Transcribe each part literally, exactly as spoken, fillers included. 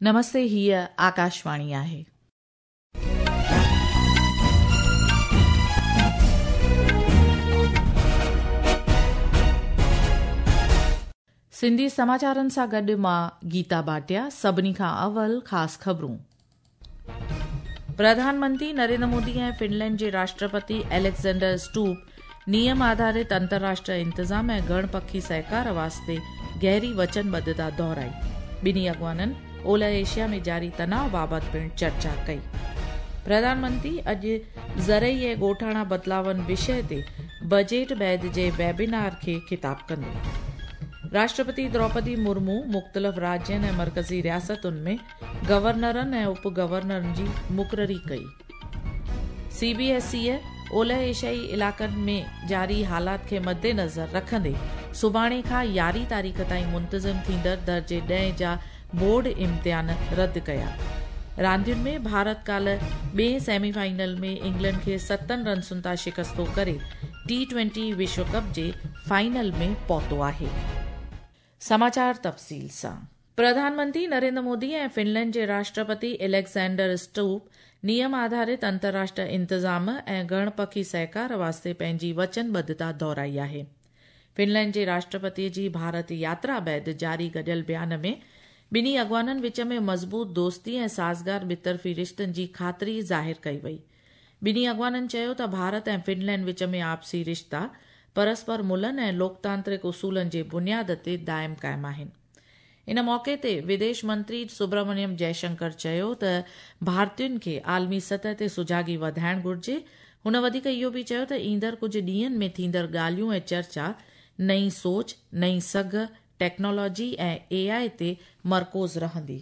नमस्ते, हीअ आकाशवाणी आहे। सिंधी समाचारनि सां गॾु मां गीता भाटिया। सभिनी खां अवल ख़ासि ख़बरूं। प्रधानमंत्री नरेंद्र मोदी ऐं फिनलैंड जे राष्ट्रपति एलेक्जेंडर स्टूप नियम आधारित अंतर्राष्ट्रीय इंतज़ाम ऐं गणपखी सहकार वास्ते गहरी वचनबद्धता दोहराई। ॿिन्ही अॻवाननि ओलह एशिया में जारी तनाव बाबति पिणु चर्चा कई। प्रधानमंत्री अॼु ज़रई ऐं ॻोठाणा बदिलावनि विषय ते बजट बैदि जे वेबिनार खे ख़िताब कंदो। राष्ट्रपति द्रौपदी मुर्मू मुख़्तलिफ़ राज्यनि ऐं मरकज़ी रियासतुनि में गवर्नरनि ऐं उप गवर्नरनि जी मुक़ररी कई। सी बी एस ई ओलह एशियाई इलाक़नि में जारी हालात खे मद्देनज़र रखंदे सुभाणे खां यारहीं तारीख़ ताईं मुंतज़िम थींदड़ दर्जे ॾह जा बोर्ड इम्तिहान रद्द कया। रांदियुनि में भारत काल्ह ॿिए सेमीफाइनल में इंग्लैंड खे सतनि रन्सुनि तां शिकस्तो करे टी ट्वेंटी विश्व कप जे फाइनल में पहुतो आहे। समाचार तफ़सील सां। प्रधानमंत्री नरेंद्र मोदी ऐं फिनलैंड जे राष्ट्रपति एलेक्जेंडर स्टूप नियम आधारित अंतर्राष्ट्रीय इंतज़ाम ऐं गणपखी सहकार वास्ते पंहिंजी वचनबद्धता दोहराई आहे। फिनलैंड जे राष्ट्रपतिअ जी भारत यात्रा बैदि जारी गॾियल बयान में ॿिन्ही अॻवाननि विच में मज़बूत दोस्ती ऐं साज़गार ॿितरफ़ी रिश्तनि जी ख़ातिरी ज़ाहिर कई वई। ॿिन्ही अॻवाननि चयो त भारत ऐं फिनलैंड विच में आपसी रिश्ता परस्पर मुल्हनि ऐं लोकतांत्रिक उसूलनि जे बुनियाद ते दाइम क़ाइम आहिनि। इन मौक़े ते विदेश मंत्री सुब्रमण्यम जयशंकर चयो त भारतीयुनि खे आलमी सतह ते सुजागी वधाइण घुर्जे। हुन वधीक इहो बि चयो त ईंदड़ कुझु ॾींहनि में थींदड़ ॻाल्हियूं ऐं चर्चा नई सोच, नई सघ, टेक्नोलॉजी ऐं ए आई ते मरकोज़ रहंदी।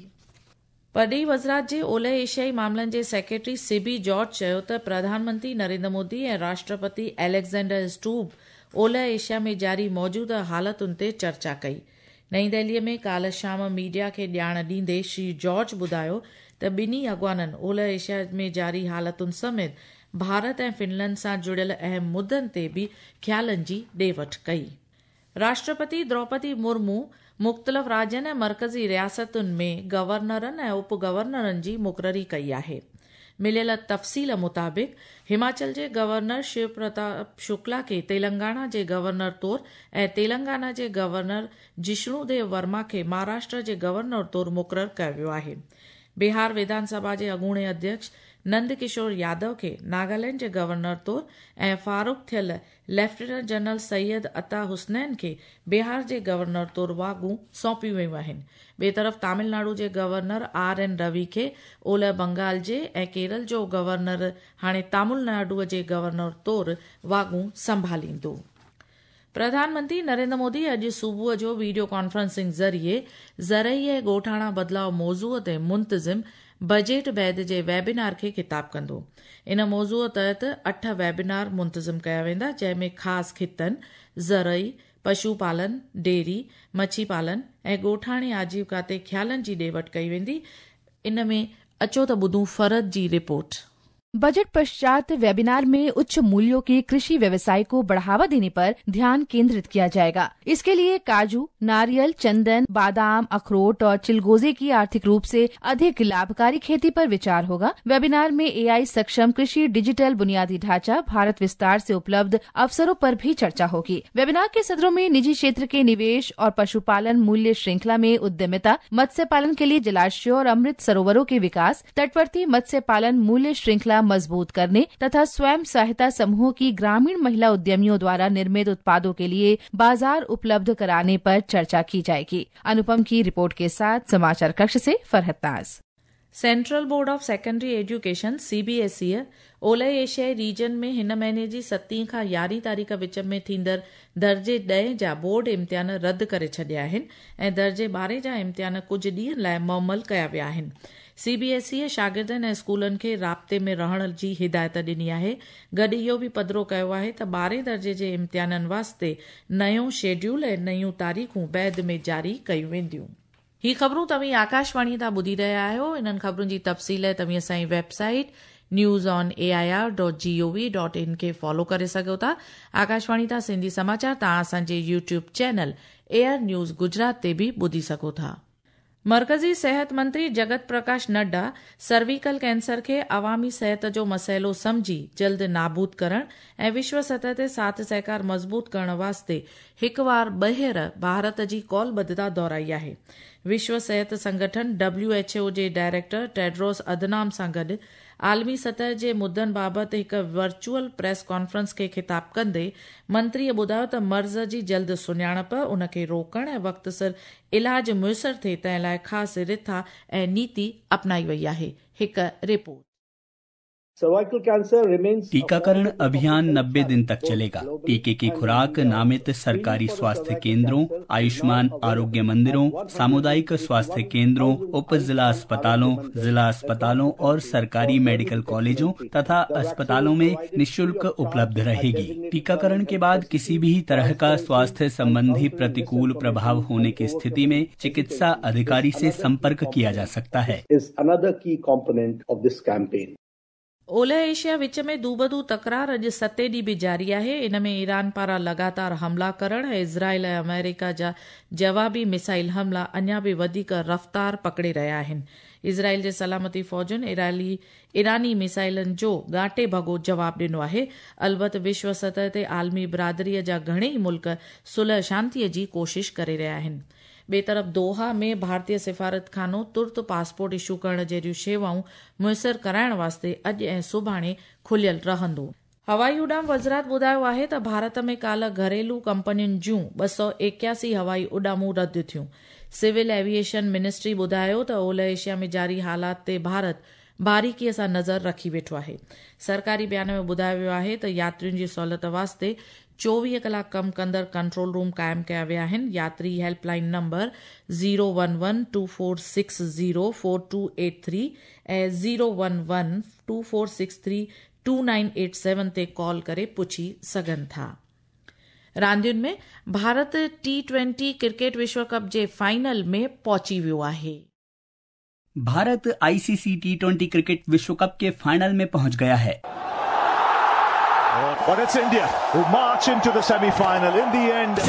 परॾेही वज़रात जे ओलह एशियाई मामलनि जे सेक्रेटरी सिबी जॉर्ज चयो त प्रधानमंत्री नरेंद्र मोदी ऐं राष्ट्रपति एलेक्जेंडर स्टूप ओलह एशिया में जारी मौजूदा हालतुनि ते चर्चा कई। नईं दिल्लीअ में काल्ह शाम मीडिया खे ॼाण ॾींदे श्री जॉर्ज ॿुधायो त ॿिन्ही अॻवाननि ओलह एशिया में जारी हालतुनि समेत भारत ऐं फिनलैंड सां जुड़ियल अहम मुद्दनि ते बि ख़्यालनि जी ॾे वठि कई। राष्ट्रपति द्रौपदी मुर्मू मुख़्तलिफ़ राज्यनि ऐं मरकज़ी रियासतुनि में गवर्नरनि ऐं उप गवर्नरनि जी मुक़ररी कई आहे। मिलियल तफ़सील मुताबिक़ हिमाचल जे गवर्नर शिव प्रताप शुक्ला खे तेलंगाना जे गवर्नर तौरु ऐं तेलंगाना जे गवर्नर जिष्णुदेव वर्मा खे महाराष्ट्र जे गवर्नर तौरु मुक़ररु कयो वियो आहे। बिहार विधानसभा जे अॻूणे अध्यक्ष नंद किशोर यादव खे नागालैंड जे गवर्नर तौरु ऐं फारूक थियल लेफ्टिनेंट जनरल सैयद अता हुसनैन खे बिहार जे गवर्नर तौरु वागूं सौंपियूं वयूं आहिनि। ॿिए तरफ़ तमिलनाडु जे गवर्नर आर एन रवि खे ओलह बंगाल जे ऐं केरल जो गवर्नर हाणे तमिलनाडुअ जे गवर्नर तौरु वागूं संभालींदो। प्रधानमंत्री नरेंद्र मोदी अॼु सुबुह जो वीडियो कॉन्फ्रेंसिंग ज़रिए ज़रई ऐं ॻोठाणा बदिलाव मौज़ूअ ते मुंतज़िम बजट बैदि जे वेबिनार खे ख़िताब कंदो। इन मौज़ूअ तहत अठ वेबिनार मुंतज़िम कया वेंदा, जंहिंमें ख़ासि खितनि ज़रई, पशुपालन, डेयरी, मच्छी पालन ऐं ॻोठाणे आजीविका ते ख़्यालनि जी ॾे वठि कई वेंदी। इन में अचो त ॿुधूं फरद जी रिपोर्ट। बजट पश्चात वेबिनार में उच्च मूल्यों के कृषि व्यवसाय को बढ़ावा देने पर ध्यान केंद्रित किया जाएगा। इसके लिए काजू, नारियल, चंदन, बादाम, अखरोट और चिलगोजे की आर्थिक रूप से अधिक लाभकारी खेती पर विचार होगा। वेबिनार में ए आई सक्षम कृषि, डिजिटल बुनियादी ढांचा, भारत विस्तार से उपलब्ध अवसरों पर भी चर्चा होगी। वेबिनार के सत्रों में निजी क्षेत्र के निवेश और पशुपालन मूल्य श्रृंखला में उद्यमिता, मत्स्य पालन के लिए जलाशयों और अमृत सरोवरों के विकास, तटवर्ती मत्स्य पालन मूल्य श्रृंखला मजबूत करने तथा स्वयं सहायता समूहों की ग्रामीण महिला उद्यमियों द्वारा निर्मित उत्पादों के लिए बाजार उपलब्ध कराने पर चर्चा की जाएगी। अनुपम की रिपोर्ट के साथ समाचार कक्ष से Farhat Naaz. Central board of secondary education C B S E ओलह एशियाई रीजन में हिन महीने जी सतीं खां यारहीं तारीख़ विच में थींदड़ दर्जे ॾह जा बोर्ड इम्तिहान रद्द करे छॾिया आहिनि ऐं दर्जे ॿारहें जा इम्तिहान कुझु ॾींहनि लाइ मुअमल कया विया आहिनि। सी बी एस ई शागिर्दनि ऐं स्कूलनि खे राब्ते में रहण जी हिदायत ॾिनी आहे। गॾु इहो बि पधिरो कयो आहे त ॿारहें दर्जे जे इम्तिहाननि वास्ते नयो शेड्यूल ऐं नयूं तारीख़ूं बैदि में जारी कयूं वेंदियूं। ही ख़बरूं तव्हीं आकाशवाणी तां ॿुधी रहिया आहियो। इन्हनि ख़बरुनि जी तफ़सील तव्हीं असांजी website news on A I R dot G O V dot in खे फॉलो करे सघो था। आकाशवाणी तां सिंधी समाचार तव्हां असांजे YouTube channel AIR news Gujarat ते बि ॿुधी सघो था। मरकज़ी सिहत मंत्री जगत प्रकाश नड्डा सर्विकल कैंसर खे अवामी सिहत जो मसइलो समझी जल्द नाबूद करण ऐं विश्व सतह ते साथ सहकार मज़बूत करण वास्ते हिकु बार ॿीहर भारत जी कौलबद्धता दोहराई आहे। विश्व सिहत संगठन डब्ल्यू एच ओ जे डायरेक्टर टेड्रोस अदनाम सां गॾु आलमी सतह जे मुद्दनि बाबति हिकु वर्चुअल प्रेस कॉन्फ्रेंस खे ख़िताब कंदे मंत्रीअ ॿुधायो त मर्ज़ जी जल्द सुञाणप, उन खे रोकण ऐं वक़्त सिर इलाज मुयसर थिए तंहिं लाइ ख़ासि रिथा ऐं नीति अपनाई वई आहे। हिकु रिपोर्ट। टीकाकरण अभियान नब्बे दिन तक चलेगा। टीके की खुराक नामित सरकारी स्वास्थ्य केंद्रों, आयुष्मान आरोग्य मंदिरों, सामुदायिक स्वास्थ्य केंद्रों, उप जिला अस्पतालों, जिला अस्पतालों और सरकारी मेडिकल कॉलेजों तथा अस्पतालों में निःशुल्क उपलब्ध रहेगी। टीकाकरण के बाद किसी भी तरह का स्वास्थ्य संबंधी प्रतिकूल प्रभाव होने की स्थिति में चिकित्सा अधिकारी से संपर्क किया जा सकता है। ओलह एशिया विच में दूबदू तकरार अॼु सते ॾींहुं बि जारी आहे। इन में ईरान पारां लगातार हमला करण ऐं इज़राइल ऐं अमेरिका जा जवाबी मिसाइल हमला अञा बि वधीक रफ़्तार पकड़े रहिया आहिनि। इज़राइल जे सलामती फ़ौजुनि इरानी ईरानी मिसाइलनि जो गाटे भॻो जवाब ॾिनो आहे। अलबत विश्व सतह ते आलमी बिरादरीअ जा घणेई मुल्क सुलह शांतीअ जी कोशिश करे रहिया आहिनि। ॿिए तरफ़ दोहा में भारतीय सिफ़ारतखानो तुर्त पासपोर्ट इशू करण जहिड़ियूं शेवाऊं मुयसर कराइण वास्ते अॼु ऐं सुभाणे खुलियल रहंदो। हवाई उॾाम वज़रात ॿुधायो आहे त भारत में काल्ह घरेलू कंपनियुनि जूं ॿ सौ एकासी हवाई उॾामूं रद्द थियूं। सिविल एविएशन मिनिस्ट्री ॿुधायो त ओलह एशिया में जारी हालात ते भारत बारीकीअ सां नज़र रखी वेठो आहे। सरकारी बयान में ॿुधायो वियो आहे त यात्रियुनि जी सहूलियत वास्ते चोवीह कलाक कमु कंदड़ कंट्रोल रूम क़ाइमु कया विया आहिनि। यात्री helpline number zero one one two four six zero four two eight three ऐं zero one one two four six three two nine eight seven ते कॉल करे पुछी सघनि था। रांदियुनि में भारत टी ट्वेंटी क्रिकेट विश्व कप जे फाइनल में पहुची वियो आहे। Bharat ICC T twenty cricket विश्व कप के फाइनल में पहुंच गया है। But it's India who march into the semi-final in the end.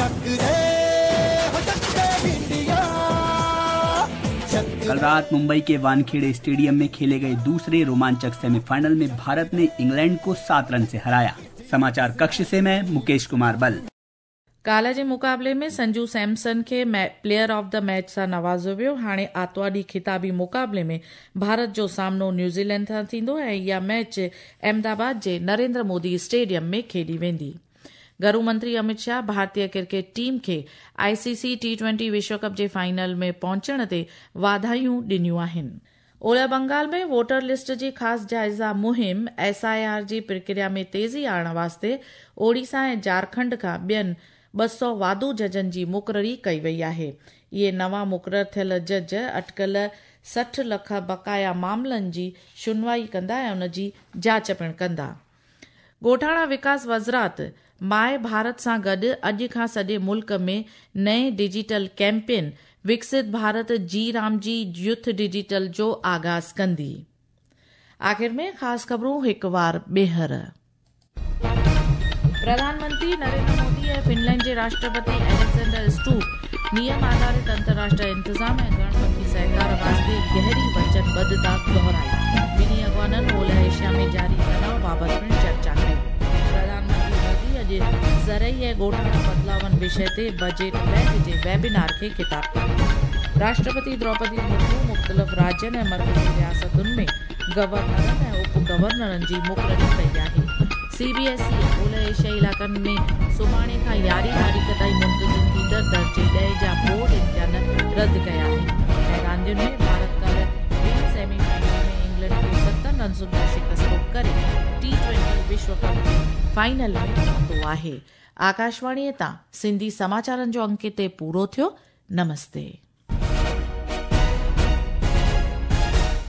कल रात मुंबई के वानखेड़े स्टेडियम में खेले गए दूसरे रोमांचक सेमीफाइनल में भारत ने इंग्लैंड को सात रन से हराया। समाचार कक्ष से मैं मुकेश कुमार बल। काल्ह जे मुक़ाबले में संजू सैमसन खे प्लेयर ऑफ द मैच सां नवाज़ियो वियो। हाणे आर्तवार ॾींहुं ख़िताबी मुक़ाबले में भारत जो सामनो न्यूज़ीलैंड सां थींदो ऐं इहा मैच अहमदाबाद जे नरेंद्र मोदी स्टेडियम में खेॾी वेंदी। गृह मंत्री अमित शाह भारतीय क्रिकेट टीम खे आईसीसी टी ट्वेंटी विश्व कप जे फाइनल में पहुचण ते वाधायूं ॾिनियूं आहिनि। ओलह बंगाल में वोटर लिस्ट जी ख़ासि जाइज़ा मुहिम एसआईआर जी प्रक्रिया में तेज़ी आणण वास्ते ओडिशा ऐं झारखंड खां ॿियनि ॿ सौ वाधू जजनि जी मुक़ररी कई वई आहे। इहे नवां मुक़रर थियल जज अटकल सठि लख बक़ाया मामलनि जी शुनवाई कंदा ऐं उन जी जाच पिणु कंदा। ॻोठाणा विकास वज़रात माए भारत सां गॾु अॼु खां सॼे मुल्क में नए डिजिटल कैंपेन विकसित भारत जी रामजी यूथ डिजिटल जो आगाज़ कंदी। आख़िर में ख़ासि ख़बरूं हिकु बार ॿीहर। प्रधानमंत्री नरेंद्र मोदी ऐं फिनलैंड जे राष्ट्रपति एलेक्जेंडर स्टूप नियम आधारित अंतर्राष्ट्रीय इंतजाम ऐं गणपति सहकार वास्ते गहरी वचनबद्धता दोहराई। ॿिन्ही अॻवाननि ओलह एशिया में जारी तनाव बाबति पिणु चर्चा कई। प्रधानमंत्री मोदी अॼु ज़रई ऐं ॻोठाणा बदिलावनि विषय ते बजट बैंक जे वेबिनार खे ख़िताब कयो। राष्ट्रपति द्रौपदी मुर्मू मुख़्तलिफ़ राज्यनि ऐं मर्कज़ी रियासतुनि में गवर्नरनि ऐं उप गवर्नरनि जी मुक़ररी कई आहे। सीबीएसई ओलह एशियाई इलाक़नि में सुभाणे खां यारहीं तारीख़ ताईं मुंतज़िम थींदड़ दर्जे ॾह जा बोर्ड इम्तिहान रद्द कया आहिनि। ऐं रांदियुनि में भारत काल्ह ॿिनि सेमीफाइनल में इंग्लैंड खे सतनि रन्सुनि जो शिकस्त करे टी ट्वेंटी विश्व कप जे फाइनल में पहुतो आहे। आकाशवाणीअ तां सिंधी समाचारनि जो अंक ते पूरो थियो। नमस्ते।